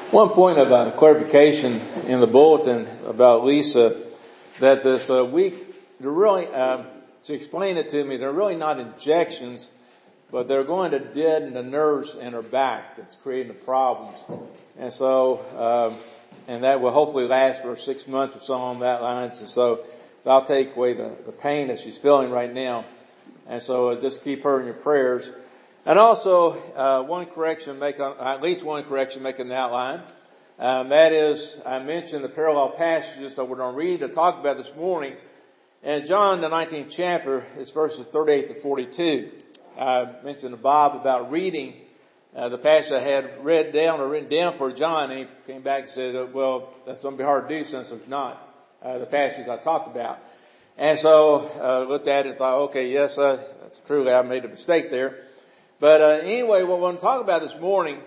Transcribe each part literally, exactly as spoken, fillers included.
One point of uh, clarification in the bulletin about Lisa, that this uh, week, they're really, uh, to explain it to me, they're really not injections, but they're going to deaden the nerves in her back that's creating the problems. And so, um, and that will hopefully last for six months or so on that lines. And so that'll take away the, the pain that she's feeling right now. And so uh, just keep her in your prayers. And also, uh, one correction, make on, at least one correction, make an outline. Um, that is, I mentioned the parallel passages that we're going to read to talk about this morning. And John, the nineteenth chapter, is verses thirty-eight to forty-two. I mentioned to Bob about reading uh, the passage I had read down or written down for John, and he came back and said, uh, well, that's going to be hard to do since it's not uh, the passages I talked about. And so I uh, looked at it and thought, okay, yes, uh, that's true. I made a mistake there. But uh, anyway, what we're going to talk about this morning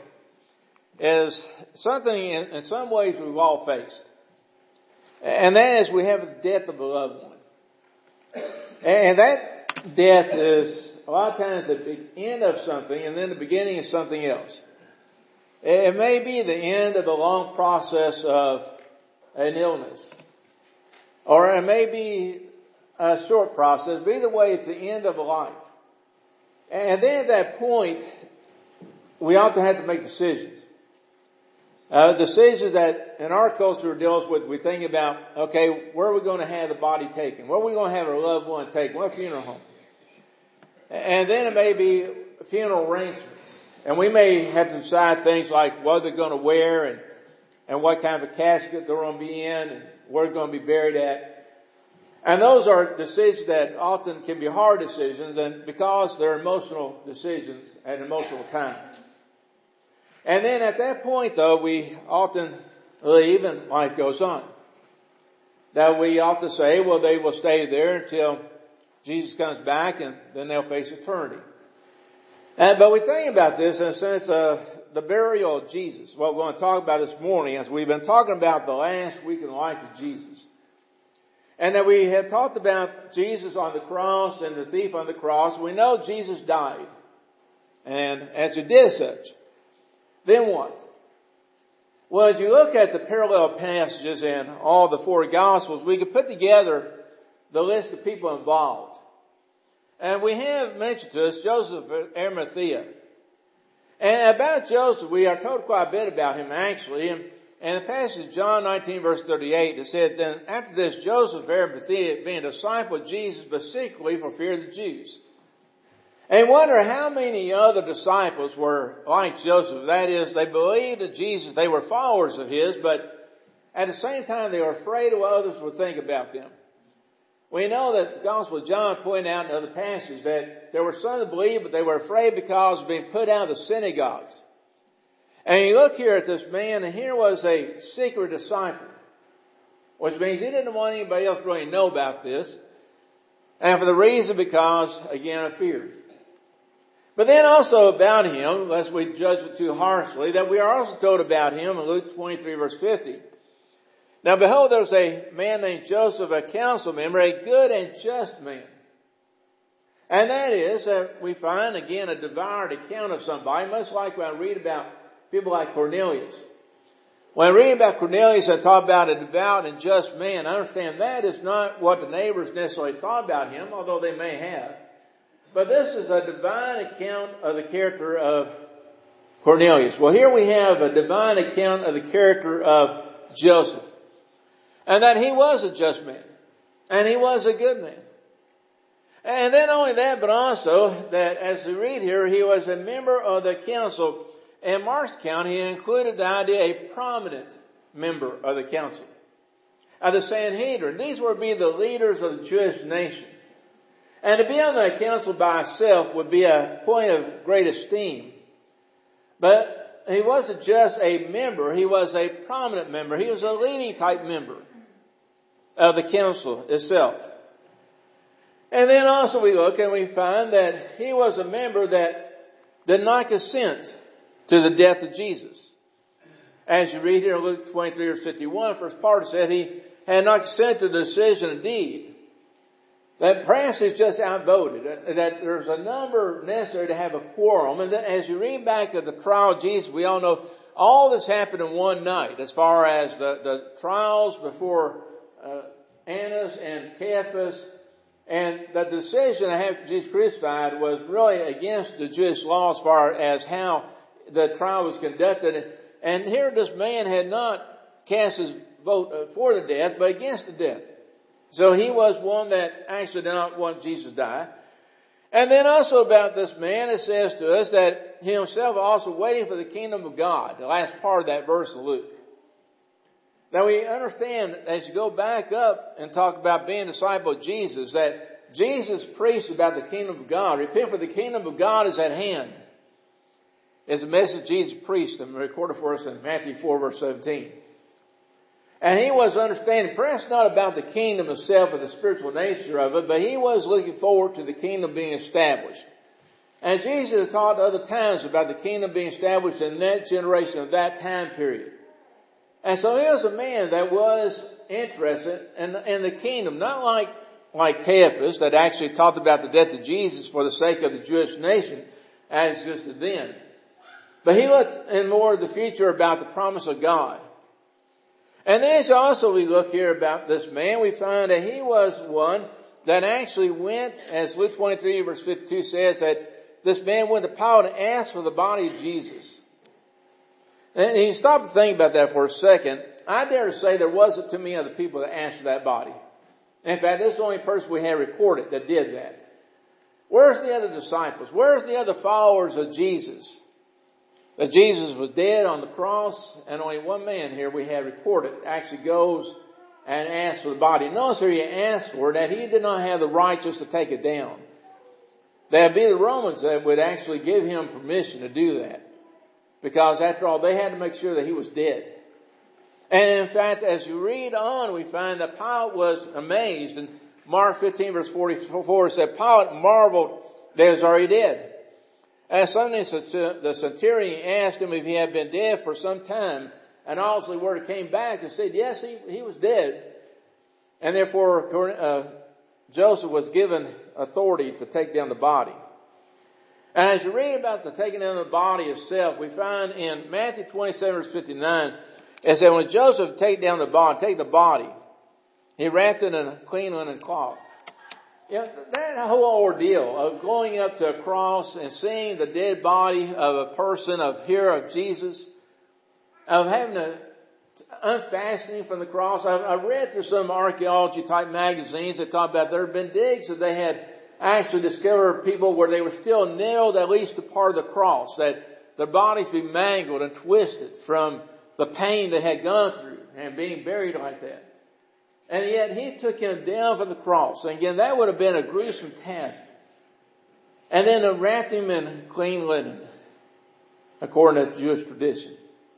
is something in, in some ways we've all faced. And that is we have the death of a loved one. And that death is a lot of times the end of something and then the beginning of something else. It may be the end of a long process of an illness. Or it may be a short process, but either way it's the end of a life. And then at that point, we often have to make decisions. Uh, decisions that in our culture deals with, we think about, okay, where are we going to have the body taken? Where are we going to have our loved one taken? What funeral home? And then it may be funeral arrangements. And we may have to decide things like what they're going to wear and, and what kind of a casket they're going to be in and where they're going to be buried at. And those are decisions that often can be hard decisions, and because they're emotional decisions at an emotional time. And then at that point, though, we often leave and life goes on. That we often say, well, they will stay there until Jesus comes back, and then they'll face eternity. And, but we think about this in a sense of the burial of Jesus. What we're going to talk about this morning, as we've been talking about the last week in the life of Jesus. And that we have talked about Jesus on the cross and the thief on the cross. We know Jesus died. And as he did such, then what? Well, as you look at the parallel passages in all the four Gospels, we can put together the list of people involved. And we have mentioned to us Joseph of Arimathea. And about Joseph, we are told quite a bit about him actually. And And the passage, John nineteen verse thirty-eight, it said, then after this, Joseph of Arimathea, being a disciple of Jesus, but secretly for fear of the Jews. And you wonder how many other disciples were like Joseph. That is, they believed in Jesus, they were followers of his, but at the same time they were afraid of what others would think about them. We know that the Gospel of John pointed out in other passages that there were some that believed, but they were afraid because of being put out of the synagogues. And you look here at this man, and here was a secret disciple, which means he didn't want anybody else to really know about this. And for the reason because, again, of fear. But then also about him, lest we judge it too harshly, that we are also told about him in Luke twenty-three verse fifty. Now behold, there's a man named Joseph, a council member, a good and just man. And that is that we find, again, a devoured account of somebody, much like when I read about people like Cornelius. When I read about Cornelius, I talk about a devout and just man. I understand that is not what the neighbors necessarily thought about him, although they may have. But this is a divine account of the character of Cornelius. Well, here we have a divine account of the character of Joseph. And that he was a just man. And he was a good man. And then only that, but also that as we read here, he was a member of the council. In Mark's account, he included the idea a prominent member of the council, of the Sanhedrin. These would be the leaders of the Jewish nation. And to be on that council by himself would be a point of great esteem. But he wasn't just a member, he was a prominent member. He was a leading type member of the council itself. And then also we look and we find that he was a member that did not consent to the death of Jesus. As you read here in Luke twenty-three verse fifty-one, first part said he had not consented to the decision indeed. That perhaps is just outvoted, that there's a number necessary to have a quorum. And then as you read back of the trial of Jesus, we all know all this happened in one night as far as the, the trials before uh, Annas and Caiaphas. And the decision to have Jesus crucified was really against the Jewish law as far as how the trial was conducted. And here this man had not cast his vote for the death, but against the death. So he was one that actually did not want Jesus to die. And then also about this man, it says to us that he himself also waiting for the kingdom of God. The last part of that verse of Luke. Now we understand as you go back up and talk about being a disciple of Jesus, that Jesus preached about the kingdom of God. Repent, for the kingdom of God is at hand. It's a message Jesus preached and recorded for us in Matthew four verse seventeen. And he was understanding, perhaps not about the kingdom itself or the spiritual nature of it, but he was looking forward to the kingdom being established. And Jesus has taught other times about the kingdom being established in that generation of that time period. And so he was a man that was interested in, in the kingdom, not like, like Caiaphas that actually talked about the death of Jesus for the sake of the Jewish nation as just then. But he looked in more of the future about the promise of God. And then as also we look here about this man, we find that he was one that actually went, as Luke twenty-three verse fifty-two says, that this man went to Pilate and asked for the body of Jesus. And you stop to think about that for a second. I dare to say there wasn't too many other people that asked for that body. In fact, this is the only person we have recorded that did that. Where's the other disciples? Where's the other followers of Jesus? That Jesus was dead on the cross, and only one man here we have recorded actually goes and asks for the body. Notice here he asked for it, that he did not have the right just to take it down. That'd be the Romans that would actually give him permission to do that. Because after all, they had to make sure that he was dead. And in fact, as you read on, we find that Pilate was amazed. In Mark fifteen verse forty-four said, Pilate marveled that he was already dead. And suddenly the centurion asked him if he had been dead for some time. And obviously word came back and said, yes, he, he was dead. And therefore uh, Joseph was given authority to take down the body. And as you read about the taking down of the body itself, we find in Matthew twenty-seven verse fifty-nine, it said when Joseph take down the body, take the body, he wrapped it in a clean linen cloth. You know, that whole ordeal of going up to a cross and seeing the dead body of a person, of here of Jesus, of having to unfastening from the cross. I've, I've read through some archaeology type magazines that talk about there have been digs that they had actually discovered people where they were still nailed at least to part of the cross, that their bodies be mangled and twisted from the pain they had gone through and being buried like that. And yet he took him down from the cross. And again, that would have been a gruesome task. And then wrapped him in clean linen, according to Jewish tradition.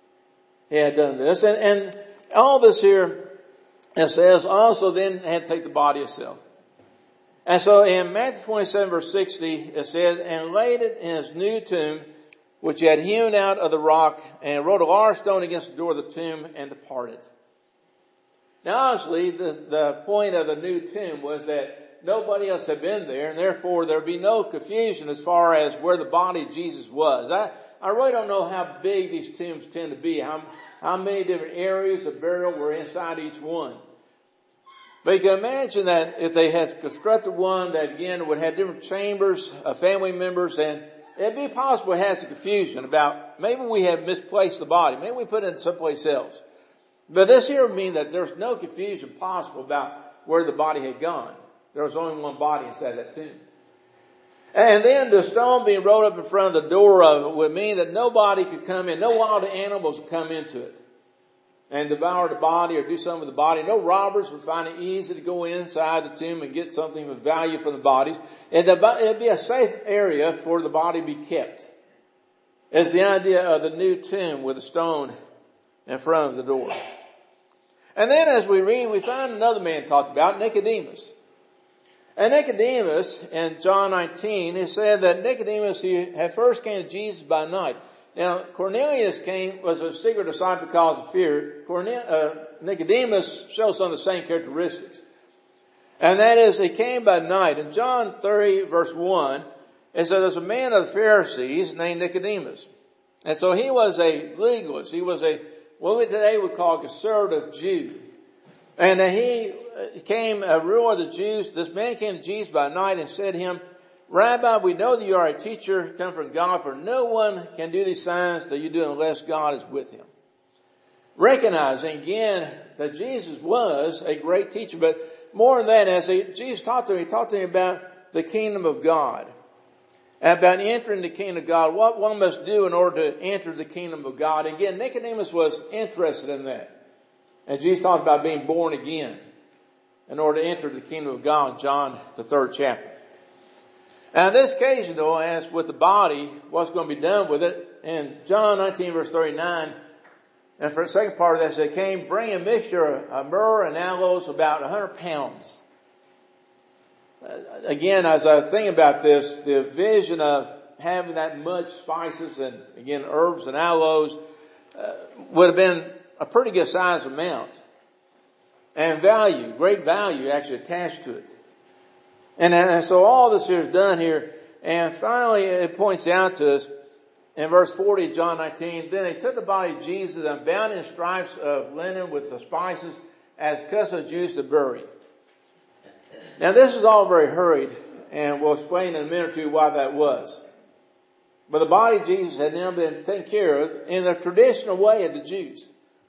He had done this. And, and all this here, it says, also then had to take the body itself. And so in Matthew twenty-seven verse sixty, it says, and laid it in his new tomb, which he had hewn out of the rock, and wrote a large stone against the door of the tomb, and departed. Now obviously the, the point of the new tomb was that nobody else had been there, and therefore there would be no confusion as far as where the body of Jesus was. I, I really don't know how big these tombs tend to be, how, how many different areas of burial were inside each one. But you can imagine that if they had constructed one that again would have different chambers of family members, and it'd be possible it has some confusion about maybe we have misplaced the body, maybe we put it in someplace else. But this here would mean that there's no confusion possible about where the body had gone. There was only one body inside that tomb. And then the stone being rolled up in front of the door of it would mean that nobody could come in, no wild animals would come into it and devour the body or do something with the body. No robbers would find it easy to go inside the tomb and get something of value from the bodies. And it would be a safe area for the body to be kept. It's the idea of the new tomb with a stone in front of the door. And then as we read, we find another man talked about, Nicodemus. And Nicodemus, in John nineteen, it said that Nicodemus, he had first came to Jesus by night. Now, Cornelius came, was a secret disciple because of fear. Cornel, uh, Nicodemus shows some of the same characteristics. And that is, he came by night. In John thirty, verse one, it says, there's a man of the Pharisees named Nicodemus. And so he was a legalist. He was a, what we today would call a conservative Jew. And he came, a ruler of the Jews. This man came to Jesus by night and said to him, Rabbi, we know that you are a teacher come from God, for no one can do these signs that you do unless God is with him. Recognizing again that Jesus was a great teacher, but more than that, as he, Jesus taught to him, he taught to him about the kingdom of God, about entering the kingdom of God, what one must do in order to enter the kingdom of God. And again, Nicodemus was interested in that. And Jesus talked about being born again in order to enter the kingdom of God in John, the third chapter. Now, in this occasion, though, as with the body, what's going to be done with it? In John nineteen, verse thirty-nine, and for the second part of that, they came bringing a mixture of myrrh and aloes, about one hundred pounds. Uh, again, as I think about this, the vision of having that much spices and, again, herbs and aloes uh, would have been a pretty good size amount. And value, great value actually attached to it. And, and so all this here is done here. And finally, it points out to us in verse forty of John nineteen, then they took the body of Jesus and bound in stripes of linen with the spices as custom of Jews to bury. Now this is all very hurried, and we'll explain in a minute or two why that was. But the body of Jesus had now been taken care of in the traditional way of the Jews.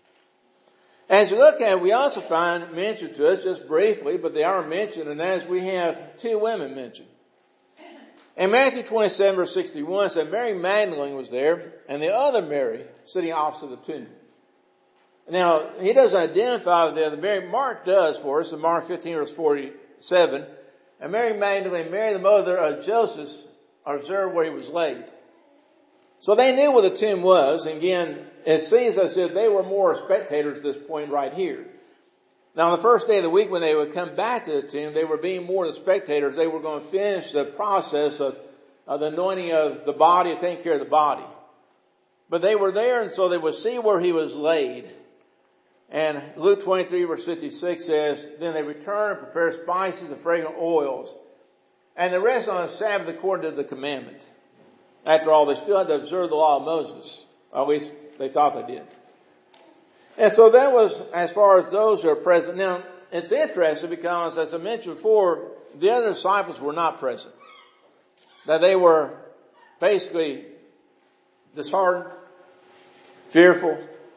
As we look at it, we also find mentioned to us just briefly, but they are mentioned, and that is we have two women mentioned. In Matthew twenty-seven, verse sixty-one, it said Mary Magdalene was there, and the other Mary sitting opposite the tomb. Now, he doesn't identify the other Mary. Mark does for us in Mark fifteen, verse forty-seven. And Mary Magdalene, Mary the mother of Joseph, observed where he was laid. So they knew where the tomb was. And again, it seems as if they were more spectators at this point right here. Now, on the first day of the week when they would come back to the tomb, they were being more the spectators. They were going to finish the process of, of the anointing of the body, of taking care of the body. But they were there, and so they would see where he was laid. And Luke twenty-three, verse fifty-six says, then they returned and prepared spices and fragrant oils. And the rest on the Sabbath according to the commandment. After all, they still had to observe the law of Moses. Or at least they thought they did. And so that was as far as those who are present. Now, it's interesting because, as I mentioned before, the other disciples were not present. That they were basically disheartened, fearful,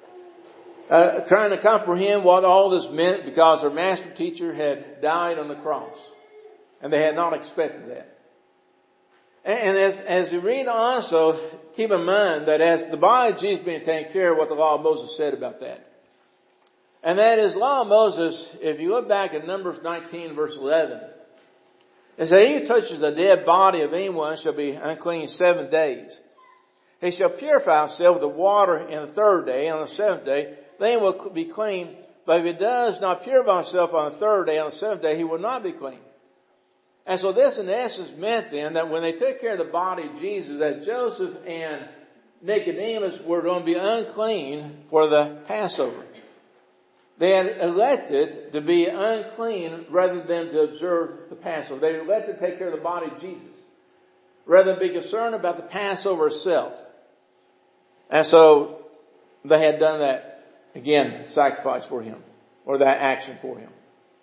uh, trying to comprehend what all this meant because their master teacher had died on the cross. And they had not expected that. And as, as you read also, keep in mind that as the body of Jesus being taken care of, what the law of Moses said about that. And that is, law of Moses, if you look back at Numbers nineteen, verse eleven, it says, he who touches the dead body of anyone shall be unclean seven days. He shall purify himself with the water in the third day, and on the seventh day, then he will be clean. But if he does not purify himself on the third day, on the seventh day, he will not be clean. And so this in essence meant then that when they took care of the body of Jesus, that Joseph and Nicodemus were going to be unclean for the Passover. They had elected to be unclean rather than to observe the Passover. They elected to take care of the body of Jesus rather than be concerned about the Passover itself. And so they had done that, again, sacrifice for him, or that action for him.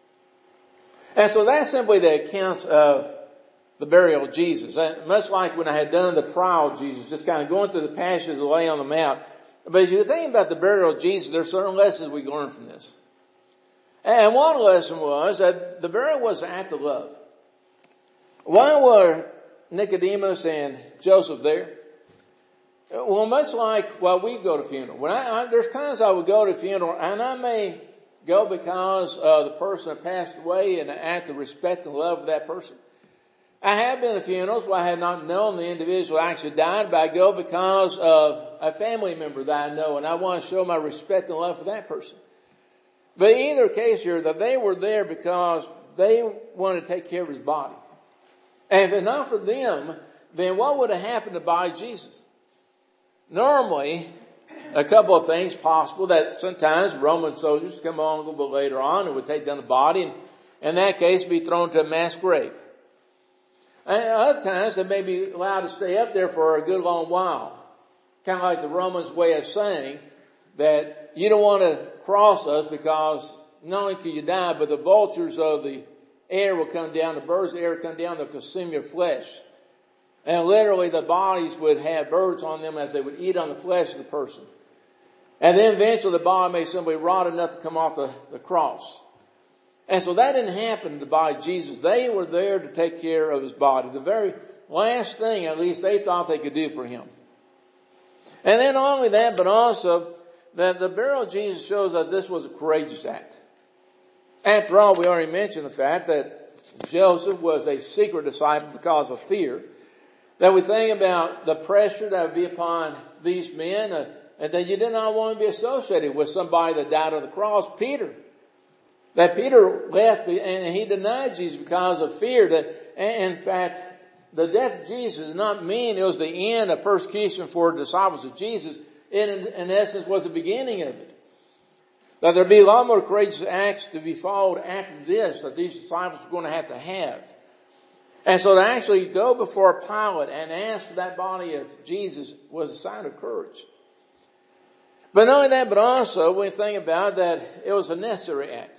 And so that's simply the account of the burial of Jesus. And much like when I had done the trial of Jesus, just kind of going through the passages that lay on the mount. But as you think about the burial of Jesus, there are certain lessons we learn from this. And one lesson was that the burial was an act of love. Why were Nicodemus and Joseph there? Well, much like, well, we go to funeral. When I, I, there's times I would go to funeral, and I may go because uh, the person had passed away in an act of respect and love for that person. I have been to funerals where I had not known the individual actually died, but I go because of a family member that I know, and I want to show my respect and love for that person. But in either case here, that they were there because they wanted to take care of his body. And if it's not for them, then what would have happened to the body of Jesus? Normally, a couple of things possible, that sometimes Roman soldiers come on a little bit later on and would take down the body, and in that case be thrown to a mass grave. And other times they may be allowed to stay up there for a good long while. kind of like the Romans' way of saying that you don't want to cross us because not only can you die, but the vultures of the air will come down, the birds of the air will come down, they'll consume your flesh. And literally the bodies would have birds on them as they would eat on the flesh of the person. And then eventually the body may simply rot enough to come off the, the cross. And so that didn't happen to the body of Jesus. They were there to take care of his body. The very last thing, at least, they thought they could do for him. And then not only that, but also that the burial of Jesus shows that this was a courageous act. After all, we already mentioned the fact that Joseph was a secret disciple because of fear. That we think about the pressure that would be upon these men, uh, and that you did not want to be associated with somebody that died on the cross. Peter. That Peter left and he denied Jesus because of fear. That, and in fact, the death of Jesus did not mean it was the end of persecution for the disciples of Jesus. It, in, in essence, was the beginning of it. That there'd be a lot more courageous acts to be followed after this that these disciples were going to have to have. And so to actually go before Pilate and ask for that body of Jesus was a sign of courage. But not only that, but also when you think about that, it was a necessary act.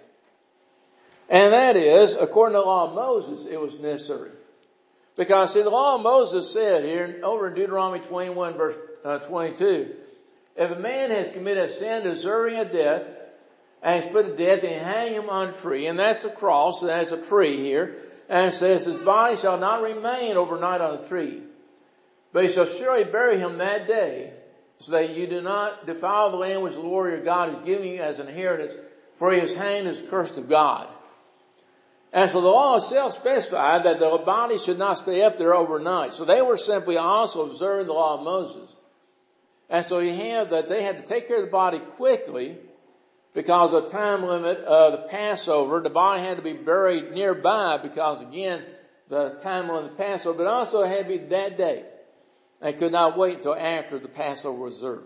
And that is, according to the law of Moses, it was necessary. Because, see, the law of Moses said here, over in Deuteronomy twenty-one, verse uh, twenty-two, if a man has committed a sin deserving of death, and he's put to death, and you hang him on a tree, and that's the cross, and that's a tree here, and it says, his body shall not remain overnight on the tree, but he shall surely bury him that day, so that you do not defile the land which the Lord your God is giving you as an inheritance, for he is hanged as cursed of God. And so the law itself specified that the body should not stay up there overnight. So they were simply also observing the law of Moses. And so you have that they had to take care of the body quickly because of the time limit of the Passover. The body had to be buried nearby because, again, the time limit of the Passover. But also it had to be that day. They could not wait until after the Passover was observed.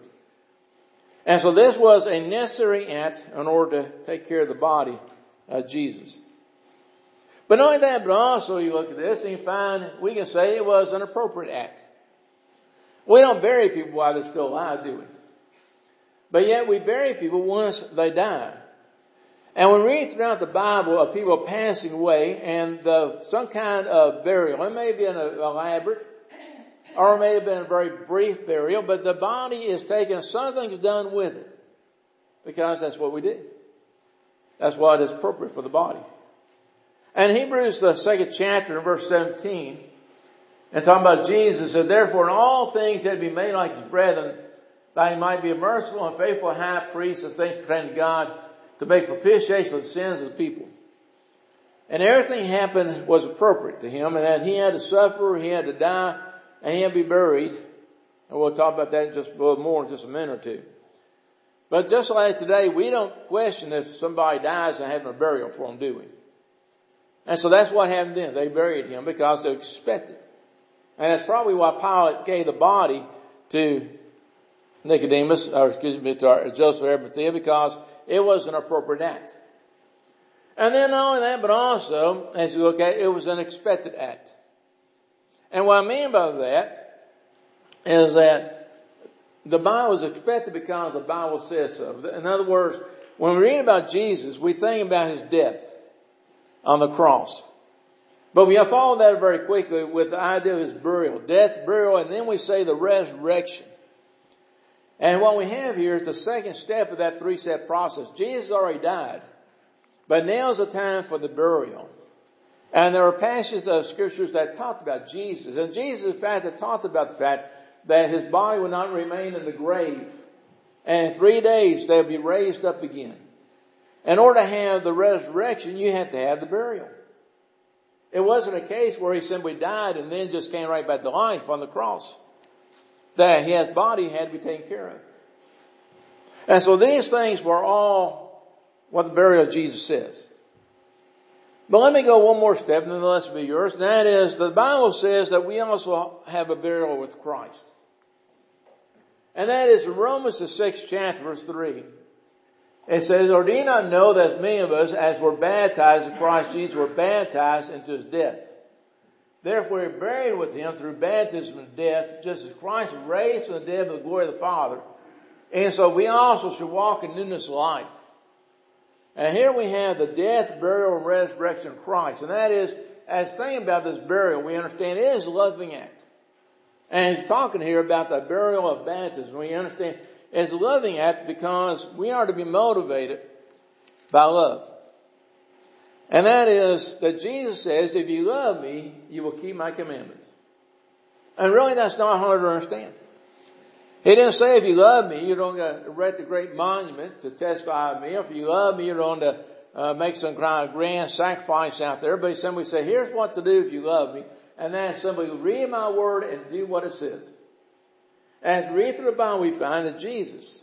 And so this was a necessary act in order to take care of the body of Jesus. But not only that, but also you look at this and you find we can say it was an appropriate act. We don't bury people while they're still alive, do we? But yet we bury people once they die. And when we read throughout the Bible of people passing away and the, some kind of burial, it may be an elaborate or it may have been a very brief burial, but the body is taken, something's done with it. Because that's what we do. That's what is appropriate for the body. And Hebrews, the second chapter, verse seventeen, and talking about Jesus, said, therefore in all things he had to be made like his brethren, that he might be a merciful and faithful high priest of things pertaining to God, to make propitiation for the sins of the people. And everything happened was appropriate to him, and that he had to suffer, he had to die, and he had to be buried. And we'll talk about that in just a little more in just a minute or two. But just like today, we don't question if somebody dies and having a burial for them, do we? And so that's what happened then. They buried him because they expected. And that's probably why Pilate gave the body to Nicodemus, or excuse me, to Joseph of Arimathea, because it was an appropriate act. And then not only that, but also, as you look at it, it was an expected act. And what I mean by that is that the Bible was expected because the Bible says so. In other words, when we read about Jesus, we think about his death on the cross. But we have followed that very quickly with the idea of his burial, death, burial, and then we say the resurrection. And what we have here is the second step of that three-step process. Jesus already died, but now is the time for the burial. And there are passages of scriptures that talked about Jesus. And Jesus, in fact, had talked about the fact that his body would not remain in the grave. And in three days, they would be raised up again. In order to have the resurrection, you had to have the burial. It wasn't a case where he simply died and then just came right back to life on the cross. That his body had to be taken care of. And so these things were all what the burial of Jesus says. But let me go one more step, and then the rest will be yours. And that is, the Bible says that we also have a burial with Christ. And that is in Romans the sixth chapter, verse three. It says, or do you not know that as many of us as were baptized in Christ Jesus were baptized into his death? Therefore, we're buried with him through baptism and death, just as Christ was raised from the dead by the glory of the Father. And so we also should walk in newness of life. And here we have the death, burial, and resurrection of Christ. And that is, as thinking about this burial, we understand it is a loving act. And he's talking here about the burial of baptism. We understand it's a loving act because we are to be motivated by love. And that is that Jesus says, if you love me, you will keep my commandments. And really that's not hard to understand. He didn't say if you love me, you're going to erect a great monument to testify of me. Or if you love me, you're going to uh, make some kind of grand sacrifice out there. But he simply said, here's what to do if you love me. And that is simply read my word and do what it says. As we read through the Bible, we find that Jesus,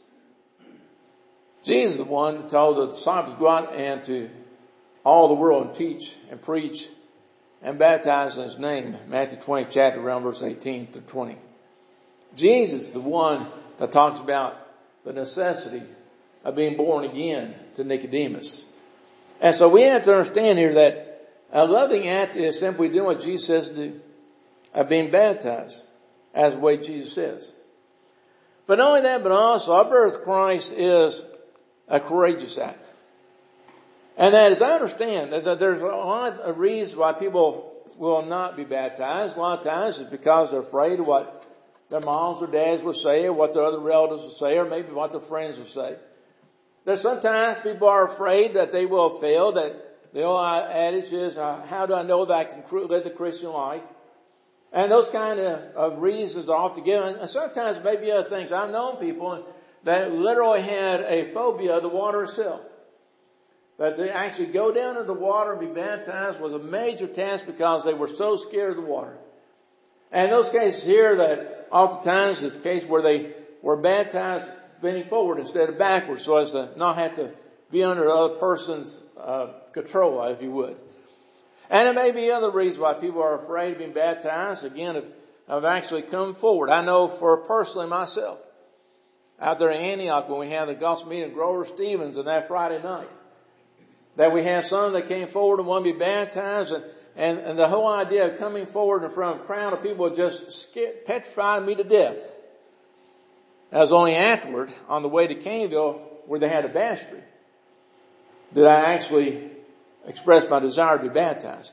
Jesus is the one that told the disciples to go out and to all the world and teach and preach and baptize in his name. Matthew twentieth chapter, around verse eighteen to twenty. Jesus is the one that talks about the necessity of being born again to Nicodemus. And so we have to understand here that a loving act is simply doing what Jesus says to do, of being baptized, as the way Jesus says. But not only that, but also our birth of Christ is a courageous act. And that is, I understand that there's a lot of reasons why people will not be baptized. A lot of times it's because they're afraid of what their moms or dads will say, or what their other relatives will say, or maybe what their friends will say. There's sometimes people are afraid that they will fail, that the old adage is, uh, how do I know that I can live the Christian life? And those kind of, of reasons are often given. And sometimes maybe other things. I've known people that literally had a phobia of the water itself. That they actually go down to the water and be baptized was a major task because they were so scared of the water. And those cases here that oftentimes it's a case where they were baptized bending forward instead of backwards so as to not have to be under the other person's uh, control, if you would. And there may be other reasons why people are afraid of being baptized. Again, if I've actually come forward. I know for personally myself, out there in Antioch when we had the gospel meeting of Grover Stevens on that Friday night, that we had some that came forward and wanted to be baptized, and, and, and the whole idea of coming forward in front of a crowd of people just scared, petrified me to death. That was only afterward, on the way to Caneville, where they had a baptistry, that I actually expressed my desire to be baptized.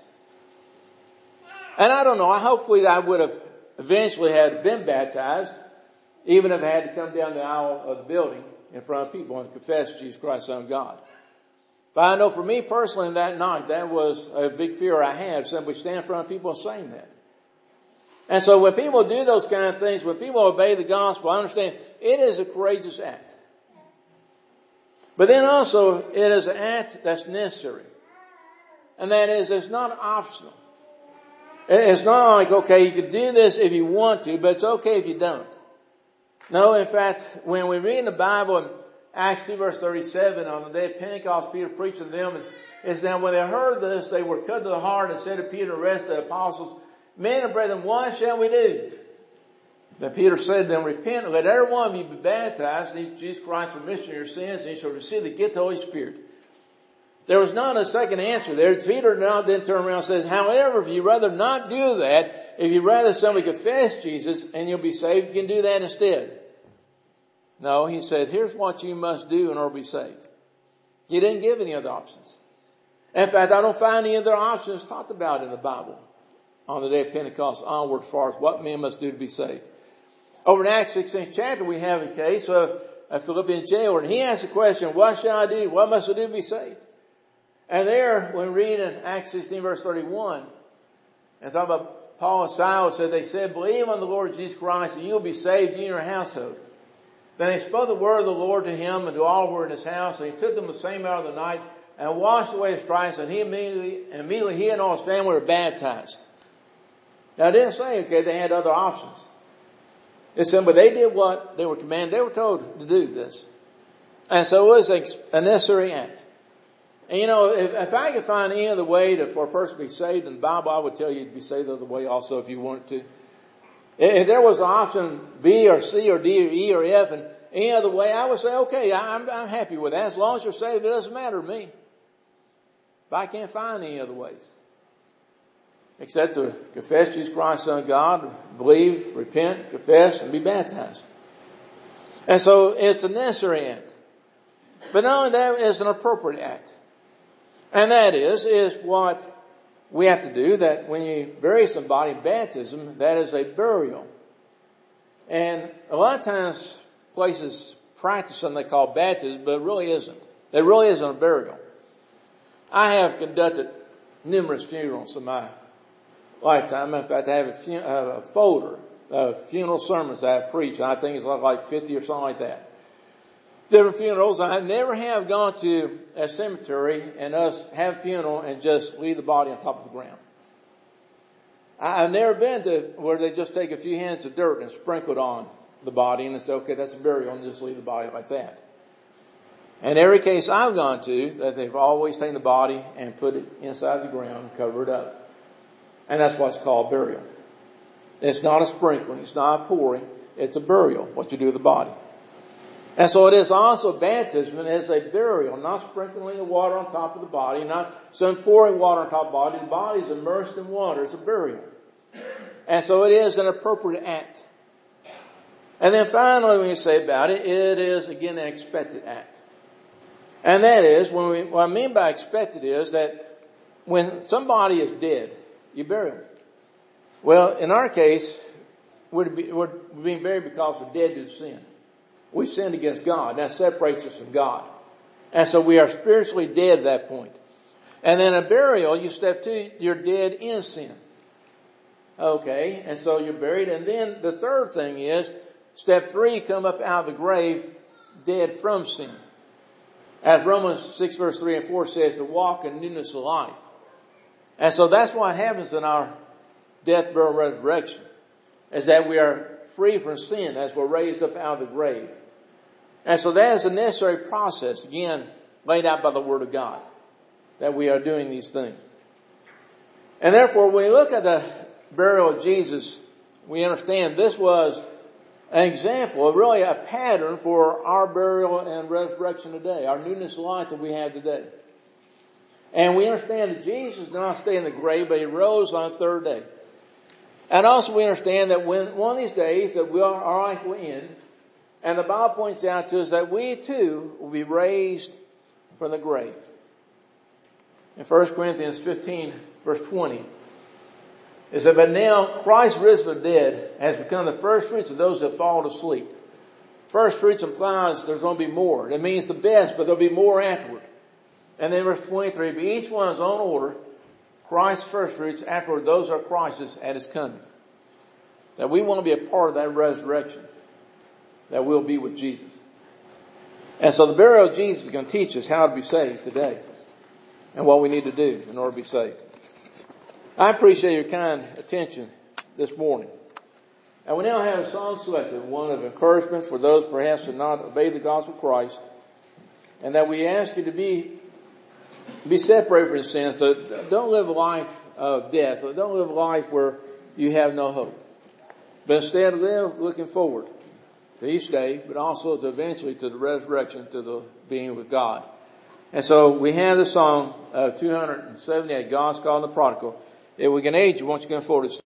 And I don't know, I hopefully I would have eventually had been baptized, even if I had to come down the aisle of the building in front of people and confess Jesus Christ, Son of God. But I know for me personally that night, that was a big fear I had, simply standing in front of people and saying that. And so when people do those kind of things, when people obey the gospel, I understand it is a courageous act. But then also it is an act that's necessary. And that is, it's not optional. It's not like, okay, you can do this if you want to, but it's okay if you don't. No, in fact, when we read in the Bible in Acts two verse thirty-seven, on the day of Pentecost, Peter preached to them, and it's now when they heard this, they were cut to the heart and said to Peter and the rest of the apostles, men and brethren, what shall we do? Then Peter said to them, repent and let every one of you be baptized in Jesus Christ for remission of your sins, and you shall receive the gift of the Holy Spirit. There was not a second answer there. Peter now then turned around and says, however, if you rather not do that, if you rather simply confess Jesus and you'll be saved, you can do that instead. No, he said, here's what you must do in order to be saved. He didn't give any other options. In fact, I don't find any other options talked about in the Bible on the day of Pentecost onward as far as what men must do to be saved. Over in Acts sixteenth chapter, we have a case of a Philippian jailer, and he asked the question, what shall I do? What must I do to be saved? And there, when we read in Acts sixteen verse thirty-one, and talking about Paul and Silas, said they said, believe on the Lord Jesus Christ and you'll be saved, you and your household. Then they spoke the word of the Lord to him and to all who were in his house, and he took them the same hour of the night and washed away his stripes, and he immediately, and immediately he and all his family were baptized. Now it didn't say, okay, they had other options. It said, but they did what they were commanded. They were told to do this. And so it was a necessary act. And you know, if, if I could find any other way to, for a person to be saved in the Bible, I would tell you to be saved the other way also if you wanted to. If there was an option B or C or D or E or F and any other way, I would say, okay, I'm, I'm happy with that. As long as you're saved, it doesn't matter to me. But I can't find any other ways. except to confess Jesus Christ, Son of God, believe, repent, confess, and be baptized. And so it's a necessary act. But not only that, it's an appropriate act. And that is, is what we have to do, that when you bury somebody in baptism, that is a burial. And a lot of times places practice something they call baptism, but it really isn't. It really isn't a burial. I have conducted numerous funerals in my lifetime. In fact, I have a, fun- uh, a folder of funeral sermons that I've preached. I think it's like fifty or something like that. Different funerals. I never have gone to a cemetery and us have a funeral and just leave the body on top of the ground. I've never been to where they just take a few hands of dirt and sprinkle it on the body and say, okay, that's a burial, and just leave the body like that. And every case I've gone to, that they've always taken the body and put it inside the ground and cover it up. And that's what's called burial. It's not a sprinkling, it's not a pouring, it's a burial, what you do with the body. And so it is also baptism, and it's a burial, not sprinkling of water on top of the body, not some pouring water on top of the body. The body is immersed in water. It's a burial. And so it is an appropriate act. And then finally, when you say about it, it is again an expected act. And that is, when we, what I mean by expected is that when somebody is dead, you bury them. Well, in our case, we're, be, we're being buried because we're dead to sin. We sinned against God. That separates us from God. And so we are spiritually dead at that point. And then a burial, you step two, you're dead in sin. Okay, and so you're buried. And then the third thing is, step three, you come up out of the grave dead from sin. As Romans six verse three and four says, to walk in newness of life. And so that's what happens in our death, burial, resurrection, is that we are free from sin as we're raised up out of the grave. And so that is a necessary process, again, laid out by the Word of God, that we are doing these things. And therefore, when we look at the burial of Jesus, we understand this was an example, really a pattern for our burial and resurrection today, our newness of life that we have today. And we understand that Jesus did not stay in the grave, but He rose on the third day. And also we understand that when one of these days that we are, our life will end, and the Bible points out to us that we too will be raised from the grave. In First Corinthians fifteen verse twenty, it said, but now Christ risen from the dead has become the first fruits of those that have fallen asleep. First fruits implies there's going to be more. It means the best, but there'll be more afterward. And then verse twenty-three, but each one in his own order, Christ's first fruits, afterward those are Christ's at His coming. That we want to be a part of that resurrection, that we'll be with Jesus. And so the burial of Jesus is going to teach us how to be saved today and what we need to do in order to be saved. I appreciate your kind attention this morning. And we now have a song selected, one of encouragement for those perhaps who have not obeyed the gospel of Christ, and that we ask you to be be separated from sin. So don't live a life of death. Don't live a life where you have no hope. But instead live looking forward to each day, but also to eventually to the resurrection, to the being with God. And so we have the song of two hundred seventy-eight, God's Calling the Prodigal. If we can aid you, won't you come forward to